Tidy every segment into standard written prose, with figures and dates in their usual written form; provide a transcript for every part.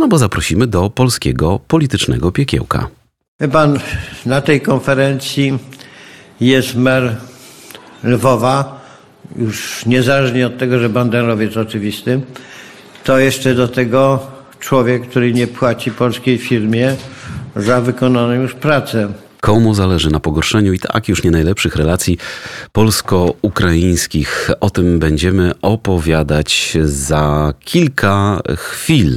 no bo zaprosimy do polskiego politycznego piekiełka. Wie pan, na tej konferencji jest mer Lwowa, już niezależnie od tego, że banderowiec oczywisty, to jeszcze do tego człowiek, który nie płaci polskiej firmie za wykonaną już pracę. Komu zależy na pogorszeniu i tak już nie najlepszych relacji polsko-ukraińskich? O tym będziemy opowiadać za kilka chwil.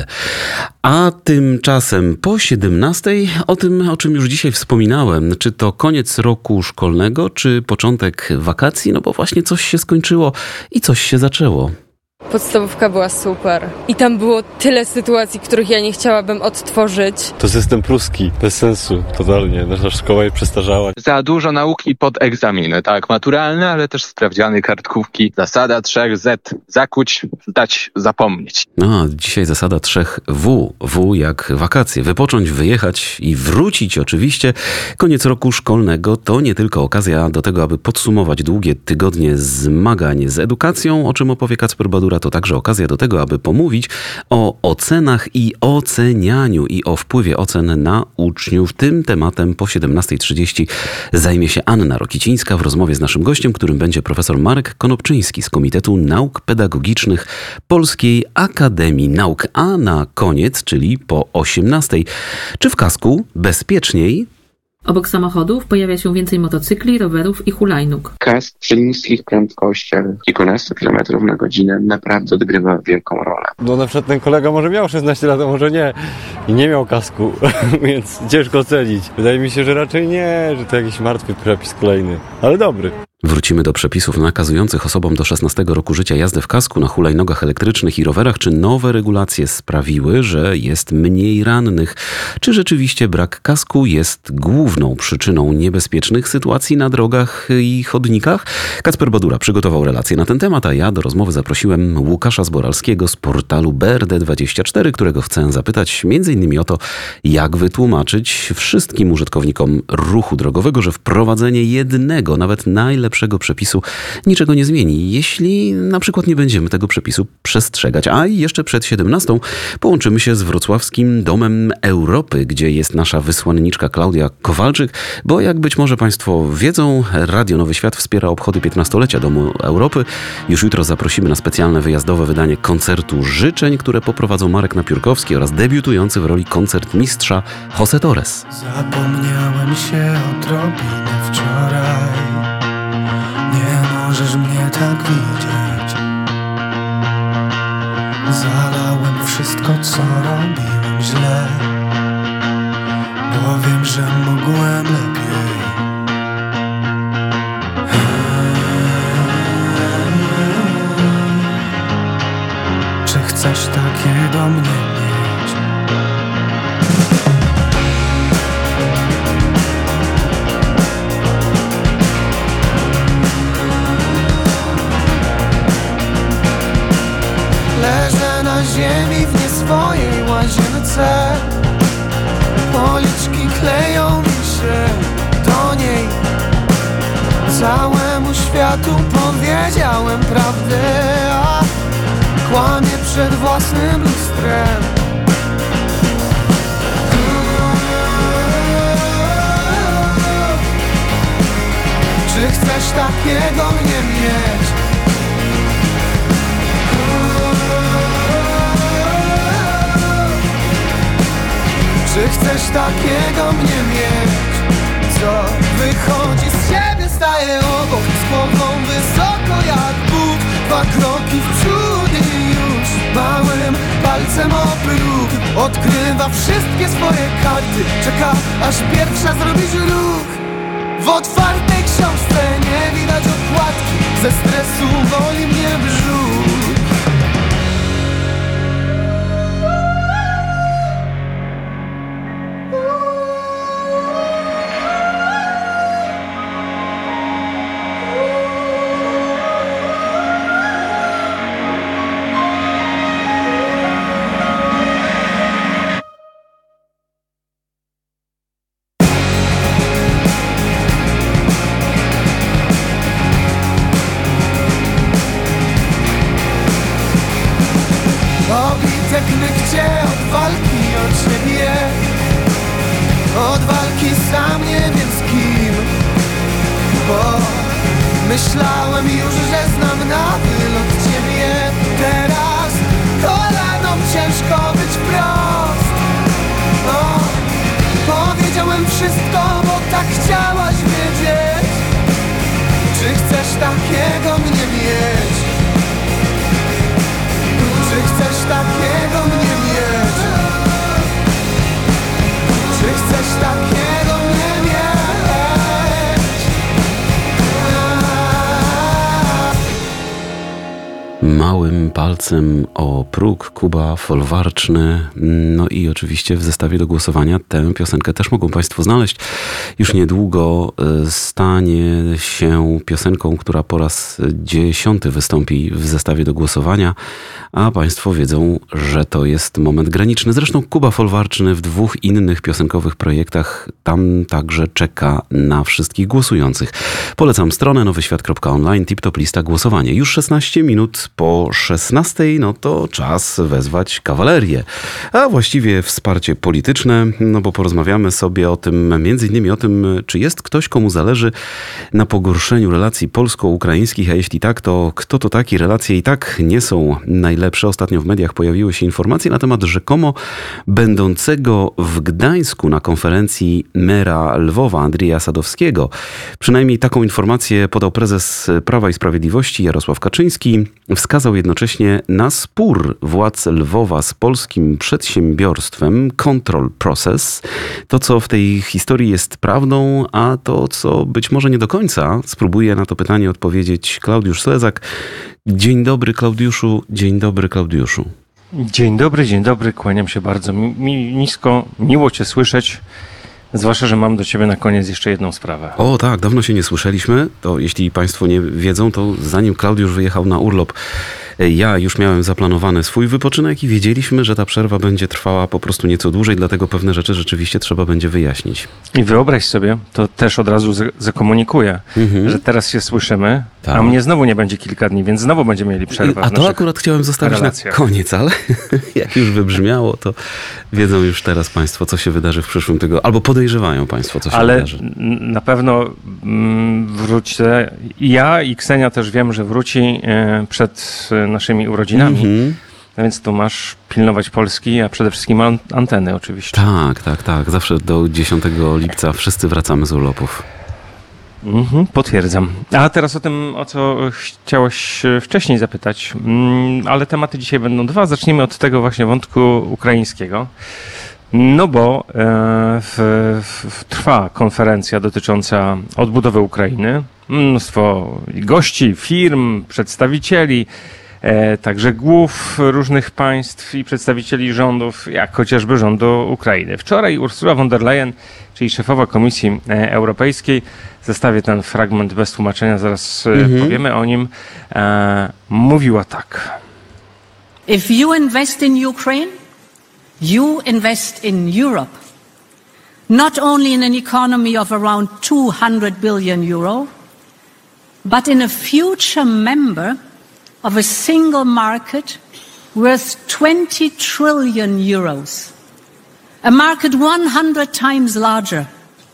A tymczasem po 17:00 o tym, o czym już dzisiaj wspominałem, czy to koniec roku szkolnego, czy początek wakacji, no bo właśnie coś się skończyło i coś się zaczęło. Podstawówka była super. I tam było tyle sytuacji, których ja nie chciałabym odtworzyć. To system pruski, bez sensu, totalnie. Nasza szkoła je przestarzała. Za dużo nauki pod egzaminy, tak, maturalne, ale też sprawdziany, kartkówki. Zasada 3 Z. Zakuć, zdać, zapomnieć. No, dzisiaj zasada 3 W. W jak wakacje. Wypocząć, wyjechać i wrócić oczywiście. Koniec roku szkolnego to nie tylko okazja do tego, aby podsumować długie tygodnie zmagań z edukacją, o czym opowie Kacper Badura, to także okazja do tego, aby pomówić o ocenach i ocenianiu i o wpływie ocen na uczniów. Tym tematem po 17:30 zajmie się Anna Rokicińska w rozmowie z naszym gościem, którym będzie profesor Marek Konopczyński z Komitetu Nauk Pedagogicznych Polskiej Akademii Nauk. A na koniec, czyli po 18:00, czy w kasku bezpieczniej? Obok samochodów pojawia się więcej motocykli, rowerów i hulajnóg. Kask przy niskich prędkościach, kilkunastu kilometrów na godzinę, naprawdę odgrywa wielką rolę. No na przykład ten kolega może miał 16 lat, a może nie. I nie miał kasku, więc ciężko ocenić. Wydaje mi się, że raczej nie, że to jakiś martwy przepis kolejny, ale dobry. Wrócimy do przepisów nakazujących osobom do 16 roku życia jazdę w kasku na hulajnogach elektrycznych i rowerach. Czy nowe regulacje sprawiły, że jest mniej rannych? Czy rzeczywiście brak kasku jest główną przyczyną niebezpiecznych sytuacji na drogach i chodnikach? Kacper Badura przygotował relację na ten temat, a ja do rozmowy zaprosiłem Łukasza Zboralskiego z portalu BRD24, którego chcę zapytać m.in. o to, jak wytłumaczyć wszystkim użytkownikom ruchu drogowego, że wprowadzenie jednego, nawet najlepszego przepisu niczego nie zmieni, jeśli na przykład nie będziemy tego przepisu przestrzegać. A jeszcze przed 17:00 połączymy się z Wrocławskim Domem Europy, gdzie jest nasza wysłanniczka Klaudia Kowalczyk, bo jak być może Państwo wiedzą, Radio Nowy Świat wspiera obchody 15-lecia Domu Europy. Już jutro zaprosimy na specjalne wyjazdowe wydanie koncertu życzeń, które poprowadzą Marek Napiórkowski oraz debiutujący w roli koncertmistrza José Torres. Zapomniałem się odrobinę wczoraj. Nie możesz mnie tak widzieć. Zalałem wszystko, co robiłem źle, bo wiem, że mogłem lepiej. Czy chcesz takiego mnie mieć? Leżę na ziemi w nie swojej łazience. Policzki kleją mi się do niej. Całemu światu powiedziałem prawdę, a kłamię przed własnym lustrem. Czy chcesz takiego mnie mieć? Czy chcesz takiego mnie mieć? Co wychodzi z siebie, staje obok, z głową wysoko jak Bóg. 2 kroki w przód i już małym palcem o próg odkrywa wszystkie swoje karty. Czeka, aż pierwsza zrobić ruch. W otwartej książce nie widać okładki. Ze stresu boli mnie brzuch. od walki sam nie wiem z kim. Bo myślałem już, że znam na wylot ciebie. Teraz kolanom ciężko być wprost. Powiedziałem wszystko, bo tak chciałaś wiedzieć. Czy chcesz takiego mnie mieć? Czy chcesz takiego mnie mieć? Czy chcesz takiego mnie mieć? Małym palcem o próg Kuba Folwarczny. No i oczywiście w zestawie do głosowania tę piosenkę też mogą Państwo znaleźć. Już niedługo stanie się piosenką, która po raz 10 wystąpi w zestawie do głosowania, a Państwo wiedzą, że to jest moment graniczny. Zresztą Kuba Folwarczny w 2 innych piosenkowych projektach tam także czeka na wszystkich głosujących. Polecam stronę nowyświat.online, tip-top lista głosowanie. Już 16 minut po 16, no to czas wezwać kawalerię, a właściwie wsparcie polityczne, no bo porozmawiamy sobie o tym, między innymi o tym, czy jest ktoś, komu zależy na pogorszeniu relacji polsko-ukraińskich, a jeśli tak, to kto to taki? Relacje i tak nie są najlepsze. Ostatnio w mediach pojawiły się informacje na temat rzekomo będącego w Gdańsku na konferencji mera Lwowa Andrzeja Sadowskiego. Przynajmniej taką informację podał prezes Prawa i Sprawiedliwości Jarosław Kaczyński. Wskazał jednocześnie na spór władz Lwowa z polskim przedsiębiorstwem Control Process. To, co w tej historii jest prawdą, a to, co być może nie do końca. Spróbuje na to pytanie odpowiedzieć Klaudiusz Slezak. Dzień dobry, Klaudiuszu. Dzień dobry, Klaudiuszu. Dzień dobry, kłaniam się bardzo nisko, miło Cię słyszeć, zwłaszcza, że mam do Ciebie na koniec jeszcze jedną sprawę. O tak, dawno się nie słyszeliśmy, to jeśli Państwo nie wiedzą, to zanim Klaudiusz wyjechał na urlop, ja już miałem zaplanowany swój wypoczynek i wiedzieliśmy, że ta przerwa będzie trwała po prostu nieco dłużej, dlatego pewne rzeczy rzeczywiście trzeba będzie wyjaśnić. I wyobraź sobie, to też od razu zakomunikuję, że teraz się słyszymy, tak. A mnie znowu nie będzie kilka dni, więc znowu będziemy mieli przerwę. A to akurat chciałem zostawić na koniec, ale jak już wybrzmiało, to wiedzą już teraz Państwo, co się wydarzy w przyszłym tygodniu, albo podejrzewają Państwo, co się wydarzy. Ale na pewno wrócę. Ja i Ksenia też wiem, że wróci przed naszymi urodzinami. Więc tu masz pilnować Polski, a przede wszystkim anteny oczywiście. Tak. Zawsze do 10 lipca wszyscy wracamy z urlopów. Potwierdzam. A teraz o tym, o co chciałeś wcześniej zapytać, ale tematy dzisiaj będą 2. Zacznijmy od tego właśnie wątku ukraińskiego. No bo trwa konferencja dotycząca odbudowy Ukrainy. Mnóstwo gości, firm, przedstawicieli, także głów różnych państw i przedstawicieli rządów, jak chociażby rządu Ukrainy. Wczoraj Ursula von der Leyen, czyli szefowa Komisji Europejskiej, zestawię ten fragment bez tłumaczenia, zaraz powiemy o nim, mówiła tak. If you invest in Ukraine, you invest in Europe. Not only in an economy of around 200 billion euro, but in a future member of a single market worth 20 trillion euros. A market 100 times larger.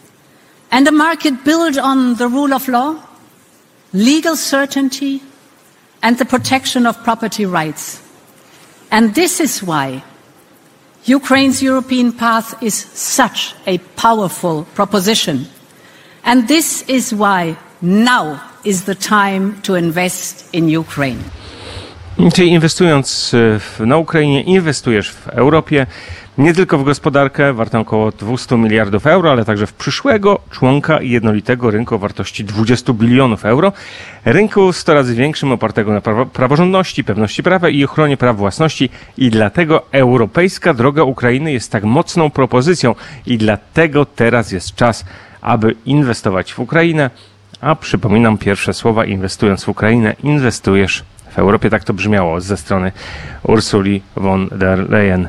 And a market built on the rule of law, legal certainty, and the protection of property rights. And this is why Ukraine's European path is such a powerful proposition. And this is why now is the time to invest in Ukraine. Czyli inwestując na Ukrainie, inwestujesz w Europie, nie tylko w gospodarkę wartą około 200 miliardów euro, ale także w przyszłego członka jednolitego rynku o wartości 20 bilionów euro. Rynku 100 razy większym, opartego na praworządności, pewności prawa i ochronie praw własności. I dlatego europejska droga Ukrainy jest tak mocną propozycją. I dlatego teraz jest czas, aby inwestować w Ukrainę. A przypominam pierwsze słowa, inwestując w Ukrainę, inwestujesz w Europie. Tak to brzmiało ze strony Ursuli von der Leyen.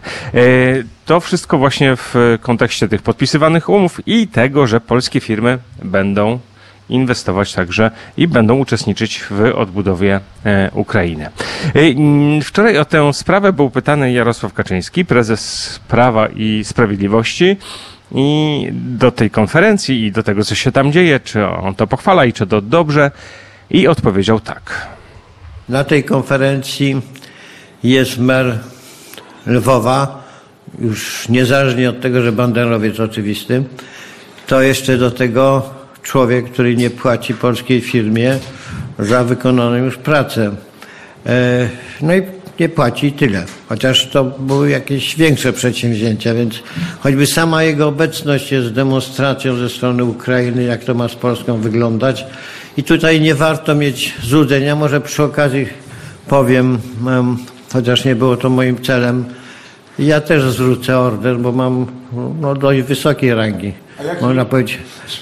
To wszystko właśnie w kontekście tych podpisywanych umów i tego, że polskie firmy będą inwestować także i będą uczestniczyć w odbudowie Ukrainy. Wczoraj o tę sprawę był pytany Jarosław Kaczyński, prezes Prawa i Sprawiedliwości. i do tej konferencji i do tego, co się tam dzieje, czy on to pochwala i czy to dobrze, i odpowiedział tak. Na tej konferencji jest mer Lwowa, już niezależnie od tego, że banderowiec oczywisty, to jeszcze do tego człowiek, który nie płaci polskiej firmie za wykonaną już pracę. No i nie płaci tyle, chociaż to były jakieś większe przedsięwzięcia, więc choćby sama jego obecność jest demonstracją ze strony Ukrainy, jak to ma z Polską wyglądać. I tutaj nie warto mieć złudzenia. Może przy okazji powiem, chociaż nie było to moim celem, ja też zwrócę order, bo mam dość wysokiej rangi. Można powiedzieć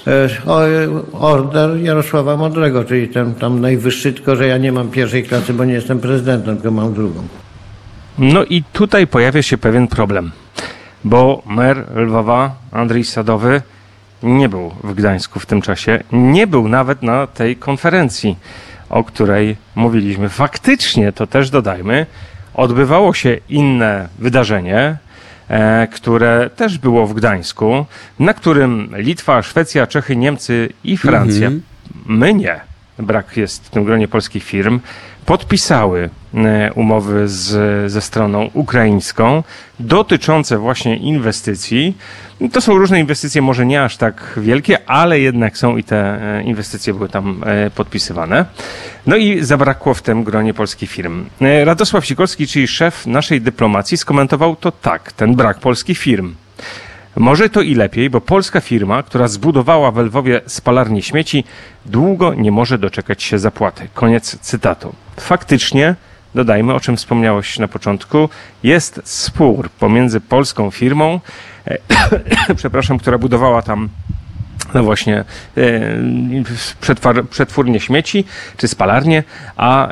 order Jarosława Mądrego, czyli ten tam najwyższy, tylko że ja nie mam pierwszej klasy, bo nie jestem prezydentem, tylko mam drugą. No i tutaj pojawia się pewien problem, bo mer Lwowa, Andrzej Sadowy, nie był w Gdańsku w tym czasie, nie był nawet na tej konferencji, o której mówiliśmy. Faktycznie, to też dodajmy, odbywało się inne wydarzenie, które też było w Gdańsku, na którym Litwa, Szwecja, Czechy, Niemcy i Francja, my nie, brak jest w tym gronie polskich firm, podpisały umowy ze stroną ukraińską dotyczące właśnie inwestycji. To są różne inwestycje, może nie aż tak wielkie, ale jednak są i te inwestycje były tam podpisywane. No i zabrakło w tym gronie polskich firm. Radosław Sikorski, czyli szef naszej dyplomacji, skomentował to tak, ten brak polskich firm. Może to i lepiej, bo polska firma, która zbudowała w Lwowie spalarnię śmieci, długo nie może doczekać się zapłaty. Koniec cytatu. Faktycznie, dodajmy, o czym wspomniałeś na początku, jest spór pomiędzy polską firmą, która budowała tam no właśnie przetwórnię śmieci czy spalarnię, a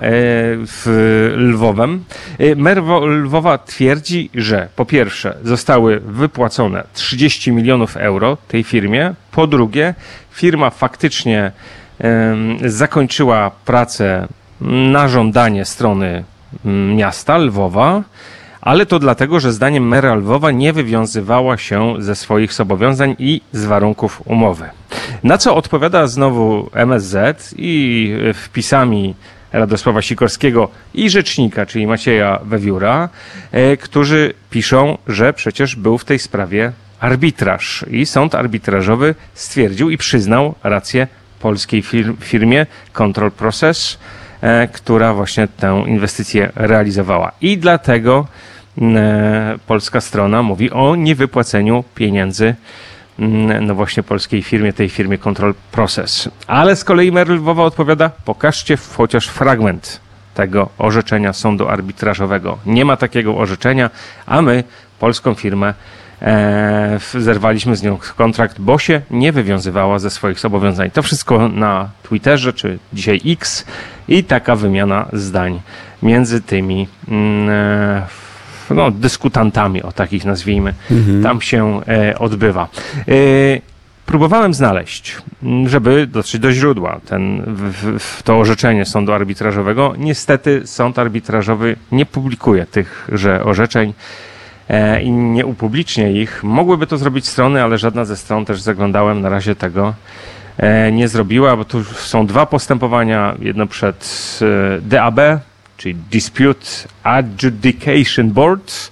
w Lwowem. Mer Lwowa twierdzi, że po pierwsze zostały wypłacone 30 milionów euro tej firmie, po drugie firma faktycznie zakończyła pracę na żądanie strony miasta Lwowa, ale to dlatego, że zdaniem mera Lwowa nie wywiązywała się ze swoich zobowiązań i z warunków umowy. Na co odpowiada znowu MSZ i wpisami Radosława Sikorskiego i rzecznika, czyli Macieja Wewiura, którzy piszą, że przecież był w tej sprawie arbitraż i sąd arbitrażowy stwierdził i przyznał rację polskiej firmie Control Process, która właśnie tę inwestycję realizowała. I dlatego polska strona mówi o niewypłaceniu pieniędzy no właśnie polskiej firmie, tej firmie Control Process. Ale z kolei mer Lwowa odpowiada, pokażcie chociaż fragment tego orzeczenia sądu arbitrażowego. Nie ma takiego orzeczenia, a my polską firmę zerwaliśmy z nią kontrakt, bo się nie wywiązywała ze swoich zobowiązań. To wszystko na Twitterze, czy dzisiaj X, i taka wymiana zdań między tymi dyskutantami, o takich nazwijmy, tam się odbywa. Próbowałem znaleźć, żeby dotrzeć do źródła, to orzeczenie sądu arbitrażowego. Niestety sąd arbitrażowy nie publikuje tychże orzeczeń i nie upublicznia ich. Mogłyby to zrobić strony, ale żadna ze stron, też zaglądałem, na razie tego nie zrobiła, bo tu są dwa postępowania. Jedno przed DAB, czyli Dispute Adjudication Board,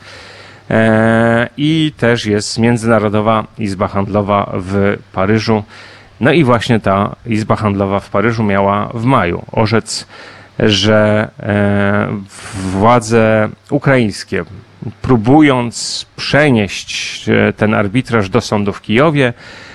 i też jest Międzynarodowa Izba Handlowa w Paryżu. No i właśnie ta Izba Handlowa w Paryżu miała w maju orzec, że władze ukraińskie, próbując przenieść ten arbitraż do sądu w Kijowie,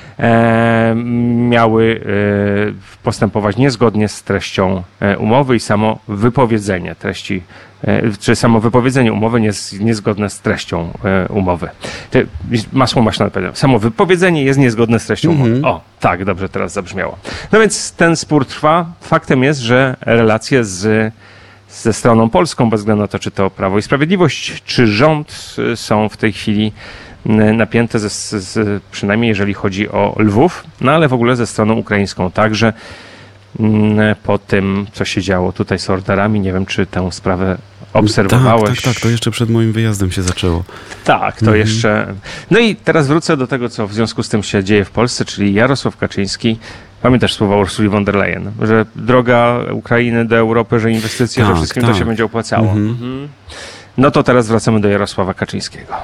miały postępować niezgodnie z treścią umowy i samo wypowiedzenie treści, czy samo wypowiedzenie umowy niezgodne z treścią umowy. Masło maślane powiedziałem. Samo wypowiedzenie jest niezgodne z treścią umowy. O, tak, dobrze teraz zabrzmiało. No więc ten spór trwa. Faktem jest, że relacje ze stroną polską, bez względu na to, czy to Prawo i Sprawiedliwość, czy rząd, są w tej chwili napięte, przynajmniej jeżeli chodzi o Lwów, no ale w ogóle ze stroną ukraińską także. Po tym, co się działo tutaj z orderami, nie wiem, czy tę sprawę obserwowałeś. Tak, to jeszcze przed moim wyjazdem się zaczęło. Tak, to jeszcze... No i teraz wrócę do tego, co w związku z tym się dzieje w Polsce, czyli Jarosław Kaczyński. Pamiętasz słowa Ursuli von der Leyen, że droga Ukrainy do Europy, że inwestycje, że wszystkim to się będzie opłacało. No to teraz wracamy do Jarosława Kaczyńskiego.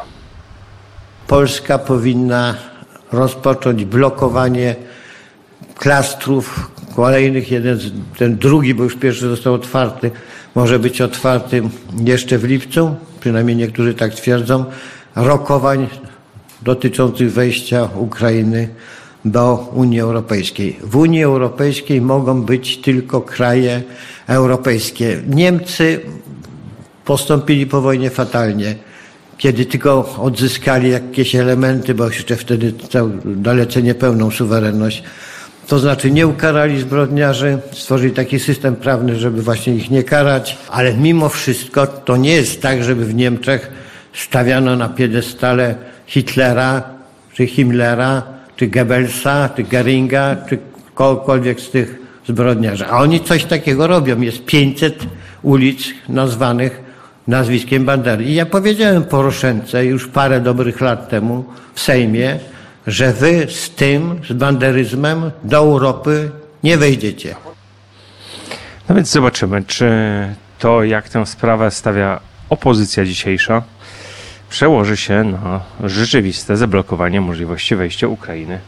Polska powinna rozpocząć blokowanie klastrów kolejnych. Ten drugi, bo już pierwszy został otwarty, może być otwarty jeszcze w lipcu, przynajmniej niektórzy tak twierdzą, rokowań dotyczących wejścia Ukrainy do Unii Europejskiej. W Unii Europejskiej mogą być tylko kraje europejskie. Niemcy postąpili po wojnie fatalnie, kiedy tylko odzyskali jakieś elementy, bo jeszcze wtedy dalece niepełną suwerenność. To znaczy nie ukarali zbrodniarzy, stworzyli taki system prawny, żeby właśnie ich nie karać, ale mimo wszystko to nie jest tak, żeby w Niemczech stawiano na piedestale Hitlera, czy Himmlera, czy Goebbelsa, czy Geringa, czy kogokolwiek z tych zbrodniarzy. A oni coś takiego robią. Jest 500 ulic nazwanych nazwiskiem Bandery. I ja powiedziałem Poroszence już parę dobrych lat temu w Sejmie, że wy z banderyzmem do Europy nie wejdziecie. No więc zobaczymy, czy to, jak tę sprawę stawia opozycja dzisiejsza, przełoży się na rzeczywiste zablokowanie możliwości wejścia Ukrainy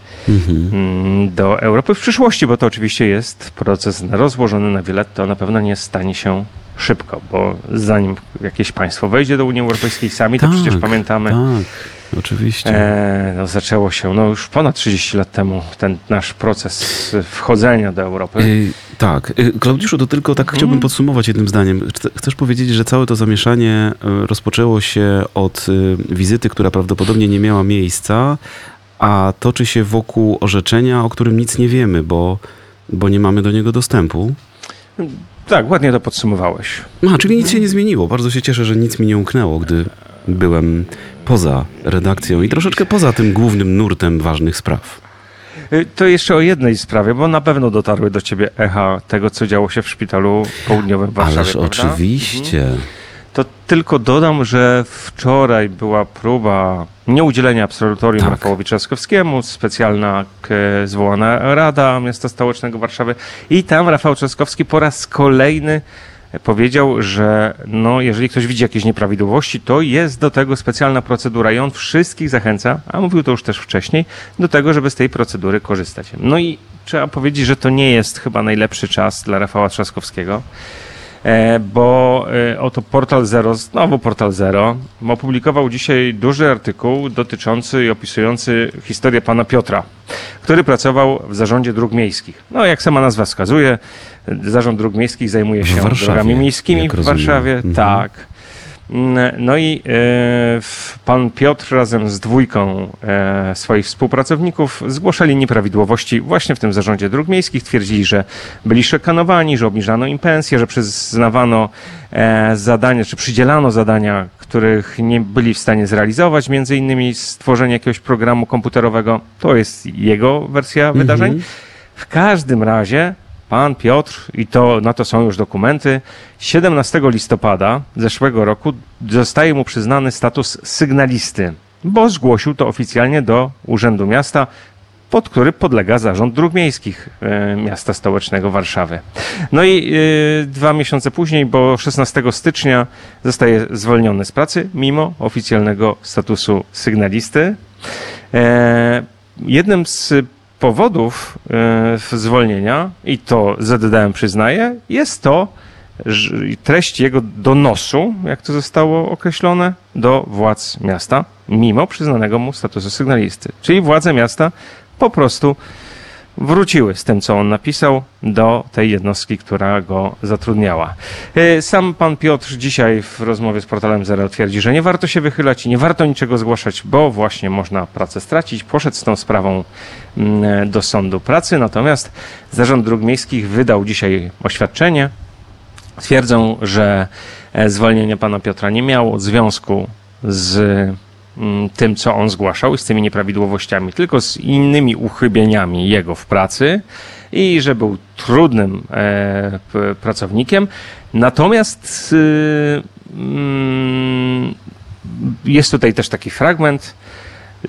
do Europy w przyszłości, bo to oczywiście jest proces rozłożony na wiele, to na pewno nie stanie się szybko, bo zanim jakieś państwo wejdzie do Unii Europejskiej sami, to przecież pamiętamy. Tak, oczywiście. Zaczęło się już ponad 30 lat temu ten nasz proces wchodzenia do Europy. Tak. Klaudiuszu, to tylko tak chciałbym podsumować jednym zdaniem. Chcesz powiedzieć, że całe to zamieszanie rozpoczęło się od wizyty, która prawdopodobnie nie miała miejsca, a toczy się wokół orzeczenia, o którym nic nie wiemy, bo nie mamy do niego dostępu. Tak, ładnie to podsumowałeś. Czyli nic się nie zmieniło. Bardzo się cieszę, że nic mi nie umknęło, gdy byłem poza redakcją i troszeczkę poza tym głównym nurtem ważnych spraw. To jeszcze o jednej sprawie, bo na pewno dotarły do ciebie echa tego, co działo się w szpitalu południowym w Warszawie. Ależ prawda? oczywiście. To tylko dodam, że wczoraj była próba nieudzielenia absolutorium Rafałowi Trzaskowskiemu, specjalna zwołana Rada Miasta Stołecznego Warszawy i tam Rafał Trzaskowski po raz kolejny powiedział, że jeżeli ktoś widzi jakieś nieprawidłowości, to jest do tego specjalna procedura i on wszystkich zachęca, a mówił to już też wcześniej, do tego, żeby z tej procedury korzystać. No i trzeba powiedzieć, że to nie jest chyba najlepszy czas dla Rafała Trzaskowskiego, bo oto Portal Zero, znowu Portal Zero, opublikował dzisiaj duży artykuł dotyczący i opisujący historię pana Piotra, który pracował w Zarządzie Dróg Miejskich. Jak sama nazwa wskazuje, Zarząd Dróg Miejskich zajmuje się drogami miejskimi w Warszawie. Tak. No i pan Piotr razem z dwójką swoich współpracowników zgłaszali nieprawidłowości właśnie w tym Zarządzie Dróg Miejskich. Twierdzili, że byli szykanowani, że obniżano im pensje, że przyznawano zadania, czy przydzielano zadania, których nie byli w stanie zrealizować, między innymi stworzenie jakiegoś programu komputerowego. To jest jego wersja wydarzeń. W każdym razie pan Piotr, i na to są już dokumenty, 17 listopada zeszłego roku zostaje mu przyznany status sygnalisty, bo zgłosił to oficjalnie do Urzędu Miasta, pod który podlega Zarząd Dróg Miejskich Miasta Stołecznego Warszawy. No i 2 miesiące później, bo 16 stycznia zostaje zwolniony z pracy, mimo oficjalnego statusu sygnalisty. Jednym z powodów zwolnienia, i to ZDM przyznaje, jest to, że treść jego donosu, jak to zostało określone, do władz miasta, mimo przyznanego mu statusu sygnalisty. Czyli władze miasta po prostu wróciły z tym, co on napisał, do tej jednostki, która go zatrudniała. Sam pan Piotr dzisiaj w rozmowie z Portalem Zero twierdzi, że nie warto się wychylać i nie warto niczego zgłaszać, bo właśnie można pracę stracić. Poszedł z tą sprawą do sądu pracy, natomiast Zarząd Dróg Miejskich wydał dzisiaj oświadczenie. Twierdzą, że zwolnienie pana Piotra nie miało związku z tym, co on zgłaszał i z tymi nieprawidłowościami, tylko z innymi uchybieniami jego w pracy i że był trudnym pracownikiem. Natomiast Jest tutaj też taki fragment